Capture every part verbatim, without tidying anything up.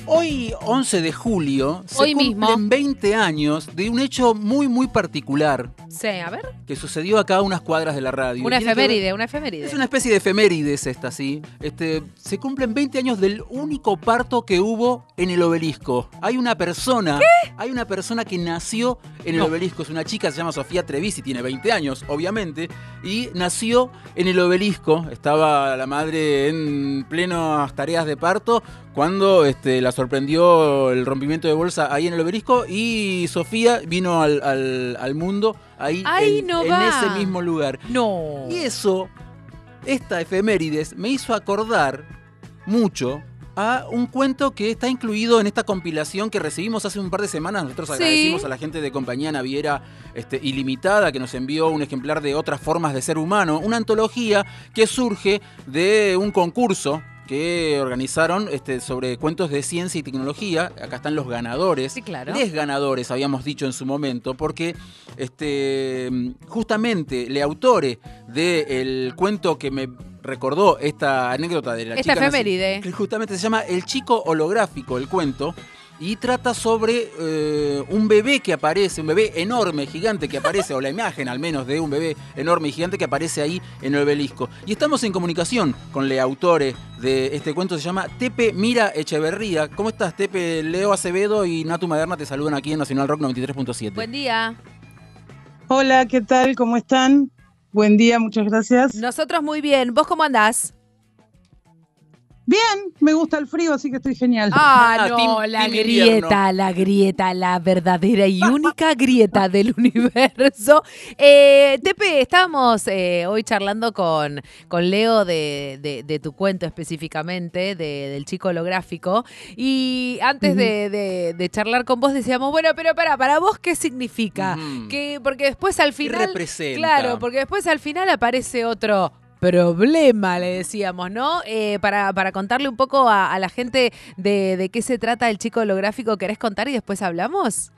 Hoy, once de julio, se Hoy cumplen mismo. veinte años de un hecho muy, muy particular Sí, a ver. que sucedió acá a unas cuadras de la radio. Una Tiene que ver- efeméride, una efeméride. Es una especie de efemérides esta, ¿sí? Este, se cumplen veinte años del único parto que hubo en el Obelisco. Hay una persona, ¿Qué? Hay una persona que nació en el No. Obelisco. Es una chica, se llama Sofía Trevisi, tiene veinte años, obviamente, y nació en el Obelisco. Estaba la madre en plenas tareas de parto cuando este, la sorprendió el rompimiento de bolsa ahí en el Obelisco y Sofía vino al, al, al mundo ahí Ay, en, no en va. ese mismo lugar. No. Y eso, esta efemérides, me hizo acordar mucho a un cuento que está incluido en esta compilación que recibimos hace un par de semanas. Nosotros Sí. agradecimos a la gente de Compañía Naviera este, Ilimitada que nos envió un ejemplar de Otras Formas de Ser Humano, una antología que surge de un concurso que organizaron este, sobre cuentos de ciencia y tecnología. Acá están los ganadores. Sí, claro. Les ganadores, habíamos dicho en su momento, porque este, justamente le autore del cuento que me recordó esta anécdota de la Esta chica... efeméride. Que justamente se llama El Chico Holográfico, el cuento. Y trata sobre eh, un bebé que aparece, un bebé enorme, gigante que aparece, o la imagen al menos de un bebé enorme y gigante que aparece ahí en el Obelisco. Y estamos en comunicación con el autor de este cuento, se llama Tepe Mira Echeverría. ¿Cómo estás, Tepe? Leo Acevedo y Natu Maderna te saludan aquí en Nacional Rock noventa y tres punto siete. Buen día. Hola, ¿qué tal? ¿Cómo están? Buen día, muchas gracias. Nosotros muy bien. ¿Vos cómo andás? Bien, me gusta el frío, así que estoy genial. Ah, Ah, no, team- la team grieta, invierno. la grieta, la verdadera y única grieta del universo. Eh, Tepe, estábamos eh, hoy charlando con, con Leo de, de, de tu cuento específicamente, de, del chico holográfico, y antes Ujú. de, de- de charlar con vos decíamos, bueno, pero para, para vos, ¿qué significa? Ujú. Que, porque después al ¿Qué final... representa? Claro, porque después al final aparece otro... problema, le decíamos, ¿no? Eh, para, para contarle un poco a, a la gente de, de qué se trata el chico holográfico, ¿querés contar y después hablamos?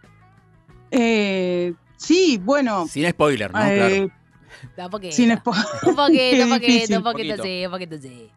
Eh, sí, bueno, Sin spoiler, ¿no? eh, Da un poquito. sin spo- Un poquito, Qué un poquito, difícil. un poquito, Poquito. sí, un poquito, sí.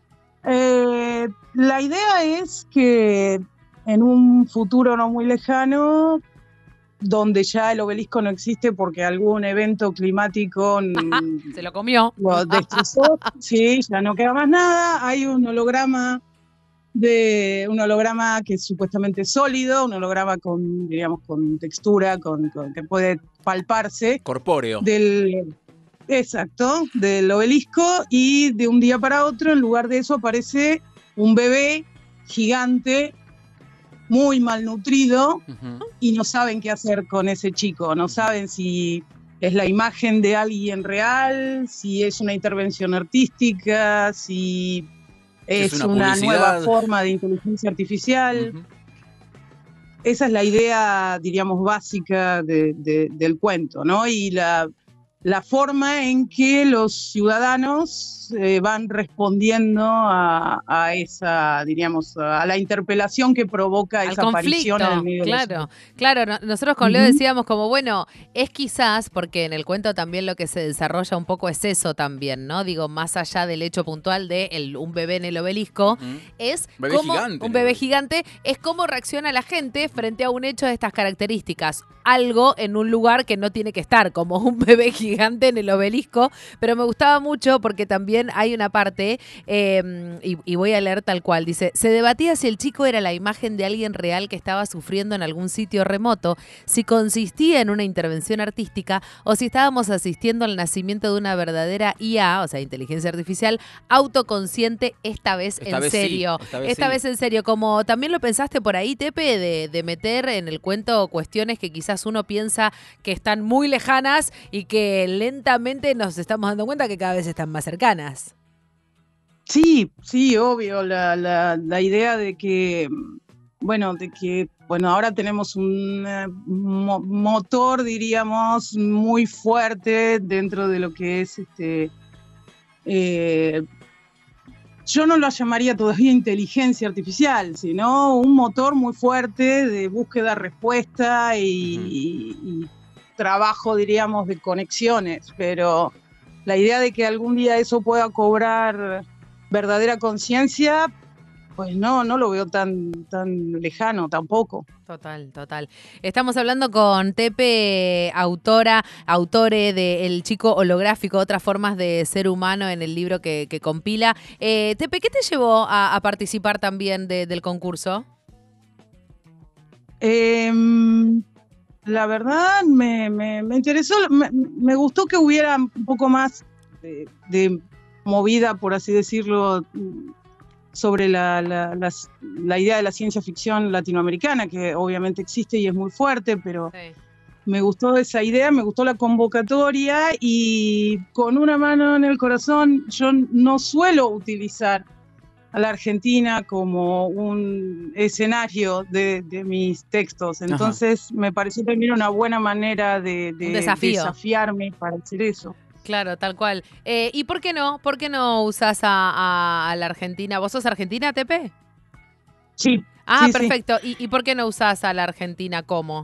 Eh, la idea es que en un futuro no muy lejano, donde ya el obelisco no existe porque algún evento climático mm, Se lo comió. lo destrozó, sí, ya no queda más nada, hay un holograma de un holograma que es supuestamente sólido, un holograma con, diríamos, con textura, con, con- que puede palparse Corpóreo. del exacto, del obelisco, y de un día para otro, en lugar de eso, aparece un bebé gigante, muy malnutrido, Ujú. y no saben qué hacer con ese chico, no saben si es la imagen de alguien real, si es una intervención artística, si Es es una una, publicidad. nueva forma de inteligencia artificial. Ujú. Esa es la idea, diríamos, básica de- de- del cuento, ¿no? Y la, la forma en que los ciudadanos eh, van respondiendo a, a esa, diríamos, a la interpelación que provoca Al esa conflicto, aparición en el medio de la claro, ciudad. claro. no- nosotros con Leo Ujú. decíamos como, bueno, es quizás, porque en el cuento también lo que se desarrolla un poco es eso también, ¿no? Digo, más allá del hecho puntual de el- un bebé en el obelisco, Ujú. es Un bebé cómo, gigante, un ¿no? bebé gigante, es cómo reacciona la gente frente a un hecho de estas características. Algo en un lugar que no tiene que estar, como un bebé gigante en el obelisco, pero me gustaba mucho porque también hay una parte, eh, y, y voy a leer tal cual, dice, se debatía si el chico era la imagen de alguien real que estaba sufriendo en algún sitio remoto, si consistía en una intervención artística o si estábamos asistiendo al nacimiento de una verdadera I A, o sea, inteligencia artificial, autoconsciente, esta vez Esta en vez sí, serio. esta vez esta sí. vez en serio, como también lo pensaste por ahí, Tepe, de, de meter en el cuento cuestiones que quizás uno piensa que están muy lejanas y que lentamente nos estamos dando cuenta que cada vez están más cercanas. Sí, sí, obvio, la, la, la idea de que, bueno, de que, bueno, ahora tenemos un eh, mo- motor, diríamos, muy fuerte dentro de lo que es este, eh, yo no lo llamaría todavía inteligencia artificial, sino un motor muy fuerte de búsqueda-respuesta y, Ujú. y- y trabajo, diríamos, de conexiones, pero la idea de que algún día eso pueda cobrar verdadera conciencia, pues no, no lo veo tan, tan lejano tampoco. Total, total. Estamos hablando con Tepe, autora, autore de El chico holográfico, otras formas de ser humano, en el libro que, que compila. Eh, Tepe, ¿qué te llevó a, a participar también de, del concurso? Eh, la verdad me, me, me interesó, me, me gustó que hubiera un poco más de, de movida, por así decirlo, sobre la, la, la, la idea de la ciencia ficción latinoamericana, que obviamente existe y es muy fuerte, pero sí. Me gustó esa idea, me gustó la convocatoria, y con una mano en el corazón, yo no suelo utilizar a la Argentina como un escenario de, de mis textos, entonces Ajá. me pareció también una buena manera de, de desafiarme para hacer eso. Claro, tal cual. Eh, ¿Y por qué no? ¿Por qué no usás a, a, a la Argentina? ¿Vos sos argentina, Tepe? Sí. Ah, sí, perfecto. Sí. ¿Y, ¿Y por qué no usás a la Argentina cómo?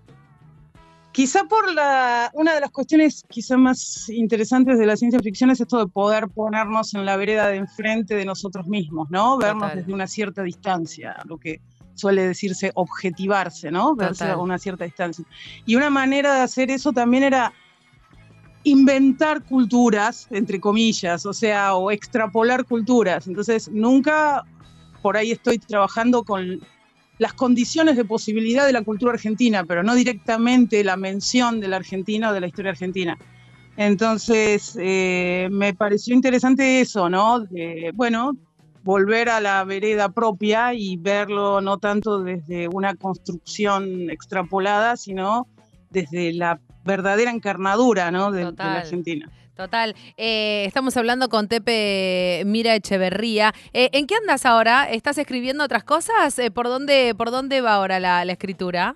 Quizá por la, una de las cuestiones quizá más interesantes de la ciencia ficción es esto de poder ponernos en la vereda de enfrente de nosotros mismos, ¿no? Vernos Total. Desde una cierta distancia, lo que suele decirse objetivarse, ¿no? Verse Total. A una cierta distancia. Y una manera de hacer eso también era inventar culturas, entre comillas, o sea, o extrapolar culturas. Entonces, nunca por ahí estoy trabajando con las condiciones de posibilidad de la cultura argentina, pero no directamente la mención de la Argentina o de la historia argentina. Entonces, eh, me pareció interesante eso, ¿no? De, bueno, volver a la vereda propia y verlo no tanto desde una construcción extrapolada, sino desde la verdadera encarnadura, ¿no? de, de la Argentina. Total. Eh, estamos hablando con Tepe Mira Echeverría. Eh, ¿En qué andas ahora? ¿Estás escribiendo otras cosas? Eh, ¿Por dónde, por dónde va ahora la, la escritura?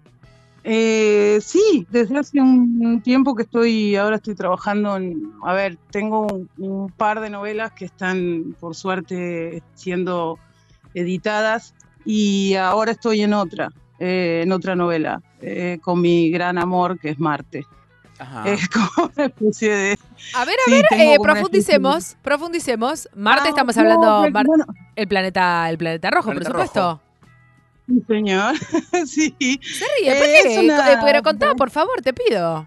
Eh, sí, desde hace un tiempo que estoy, ahora estoy trabajando en, a ver, tengo un, un par de novelas que están, por suerte, siendo editadas, y ahora estoy en otra, eh, en otra novela, eh, con mi gran amor, que es Marte. Ajá. Es como una especie de... A ver, a sí, ver, eh, profundicemos, de... profundicemos. Marte, ah, estamos no, hablando, pero, Mar bueno, el planeta, el planeta rojo, planeta por supuesto. Rojo. Sí, señor. Sí. Se ríe, ¿por eh, qué? una... Eh, pero contá, por favor, te pido.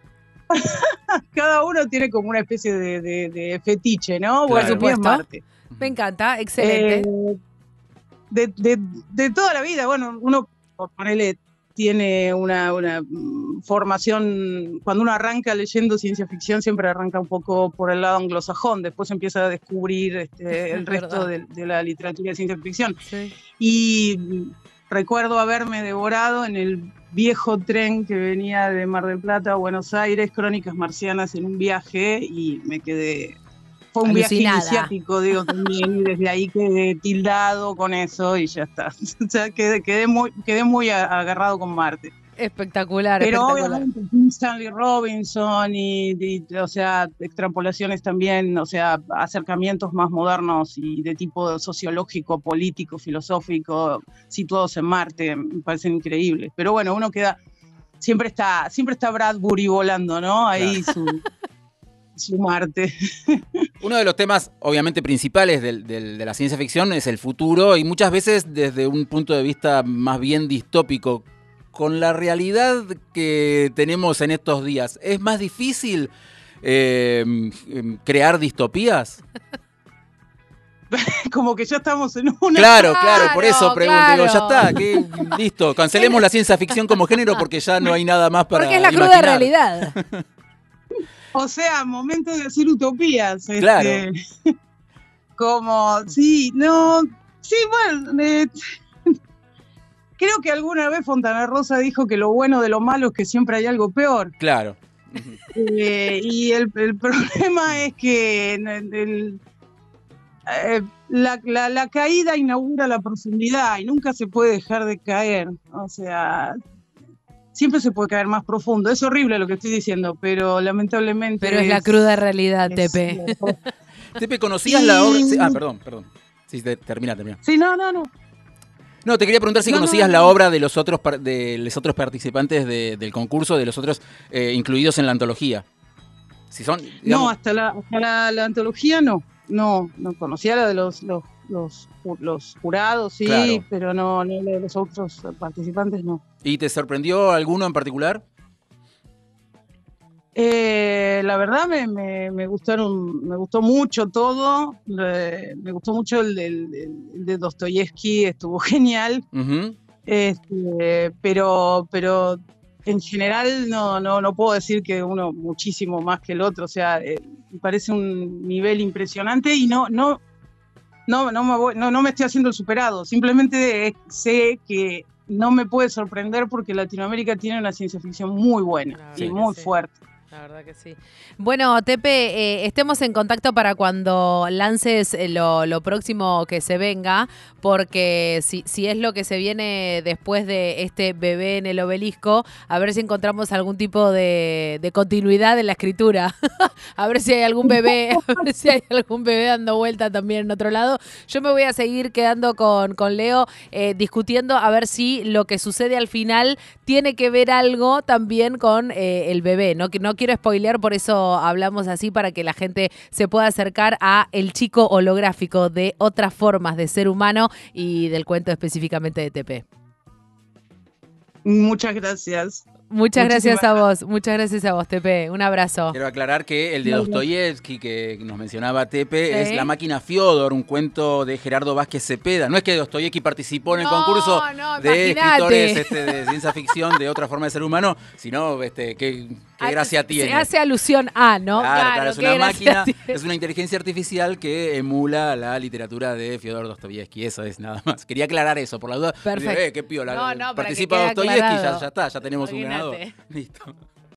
Cada uno tiene como una especie de, de, de fetiche, ¿no? Claro. Bueno, Por supuesto. Marte. Me encanta, excelente. Eh, de, de, de toda la vida, bueno, uno, por ponerle, tiene una, una formación, cuando uno arranca leyendo ciencia ficción siempre arranca un poco por el lado anglosajón, después empieza a descubrir este, el resto de, de la literatura de ciencia ficción. Sí. Y recuerdo haberme devorado en el viejo tren que venía de Mar del Plata a Buenos Aires, Crónicas Marcianas en un viaje, y me quedé... Fue un Alucinada. Viaje iniciático, digo, también, y desde ahí quedé tildado con eso y ya está. O sea, quedé, quedé, muy, quedé muy agarrado con Marte. Espectacular, Pero espectacular. obviamente Stanley Robinson y, y, o sea, extrapolaciones también, o sea, acercamientos más modernos y de tipo sociológico, político, filosófico, situados en Marte, me parecen increíbles. Pero bueno, uno queda, siempre está, siempre está Bradbury volando, ¿no? Ahí claro. su... su Marte. Uno de los temas, obviamente, principales del, del, de la ciencia ficción es el futuro, y muchas veces desde un punto de vista más bien distópico. Con la realidad que tenemos en estos días, ¿es más difícil eh, crear distopías? Como que ya estamos en una... Claro, claro, claro, por eso pregunto, claro. digo, ya está, que, listo, cancelemos la ciencia ficción como género porque ya no hay nada más para Porque es la imaginar. Cruda realidad. O sea, momento de hacer utopías. Claro. Este, como, sí, no, sí, bueno, eh, creo que alguna vez Fontana Rosa dijo que lo bueno de lo malo es que siempre hay algo peor. Claro. Eh, y el, el problema es que el, el, eh, la, la, la caída inaugura la profundidad y nunca se puede dejar de caer. O sea... siempre se puede caer más profundo. Es horrible lo que estoy diciendo, pero lamentablemente... Pero es, es la cruda realidad, es, Tepe. Es, Tepe, ¿conocías y... la obra? Sí, ah, perdón, perdón. Sí, termina, termina. Sí, no, no, no. No, te quería preguntar si no, conocías no, no, la obra de los otros de los otros participantes de, del concurso, de los otros eh, incluidos en la antología. Si son, digamos... No, hasta la, hasta la, la antología no. No, no conocía la de los, los los, los jurados, sí, claro. pero no, no los otros participantes no. ¿Y te sorprendió alguno en particular? Eh, la verdad me, me, me gustaron, me gustó mucho todo, eh, me gustó mucho el, el, el de Dostoyevsky, estuvo genial, Uh-huh. este, pero, pero en general no, no, no puedo decir que uno muchísimo más que el otro, o sea, eh, me parece un nivel impresionante y no, no, no, no, me voy, no, no me estoy haciendo el superado, simplemente sé que no me puede sorprender porque Latinoamérica tiene una ciencia ficción muy buena Sí. y muy Sí. fuerte. La verdad que sí. Bueno, Tepe, eh, estemos en contacto para cuando lances lo, lo próximo que se venga, porque si, si es lo que se viene después de este bebé en el obelisco, a ver si encontramos algún tipo de, de continuidad en la escritura. A ver si hay algún bebé, a ver si hay algún bebé dando vuelta también en otro lado. Yo me voy a seguir quedando con, con Leo eh, discutiendo a ver si lo que sucede al final tiene que ver algo también con eh, el bebé. No, no quiero spoilear, por eso hablamos así, para que la gente se pueda acercar a el chico holográfico de otras formas de ser humano y del cuento específicamente de Tepe. Muchas gracias. Muchas Muchísimas gracias a vos, muchas gracias a vos, Tepe. Un abrazo. Quiero aclarar que el de Dostoyevsky que nos mencionaba Tepe Sí. es La máquina Fiodor, un cuento de Gerardo Vázquez Cepeda. No es que Dostoyevsky participó en el No, concurso no, de imagínate. escritores este, de ciencia ficción de otra forma de ser humano, sino este, qué, qué gracia tiene. Se hace alusión a, ¿no? Claro, claro, es qué una gracia máquina, tiene. es una inteligencia artificial que emula la literatura de Fyodor Dostoyevsky. Eso es nada más. Quería aclarar eso, por la duda. Perfecto. Eh, qué piola. No, no, para que Participa quede Dostoyevsky, ya, aclarado. ya está, ya tenemos un Imagínate. ganador. Listo.